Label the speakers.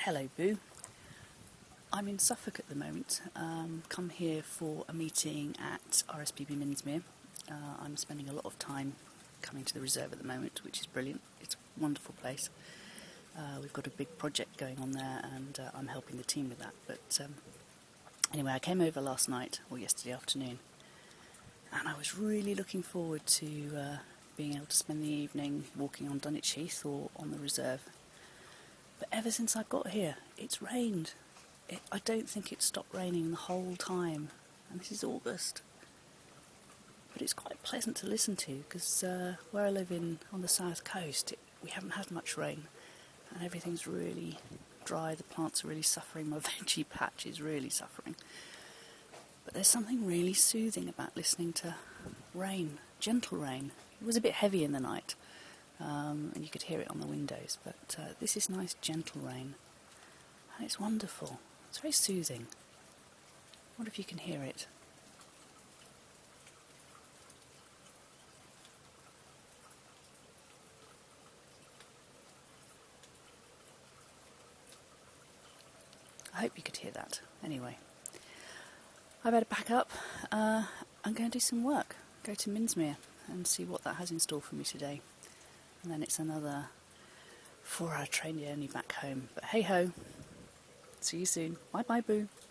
Speaker 1: Hello, Boo. I'm in Suffolk at the moment. Come here for a meeting at RSPB Minsmere. I'm spending a lot of time coming to the reserve at the moment, which is brilliant. It's a wonderful place. We've got a big project going on there, and I'm helping the team with that. But anyway, I came over last night, or yesterday afternoon, and I was really looking forward to being able to spend the evening walking on Dunwich Heath or on the reserve. But ever since I got here, it's rained. I don't think it stopped raining the whole time, and this is August. But it's quite pleasant to listen to, because where I live on the south coast, we haven't had much rain, and everything's really dry. The plants are really suffering. My veggie patch is really suffering. But there's something really soothing about listening to rain, gentle rain. It was a bit heavy in the night, and you could hear it on the windows, but this is nice, gentle rain, and it's wonderful. It's very soothing. I wonder if you can hear it. I hope you could hear that. Anyway, I better pack up. I'm going to do some work. Go to Minsmere and see what that has in store for me today. And then it's another 4-hour train journey back home. But hey ho, see you soon. Bye bye, Boo.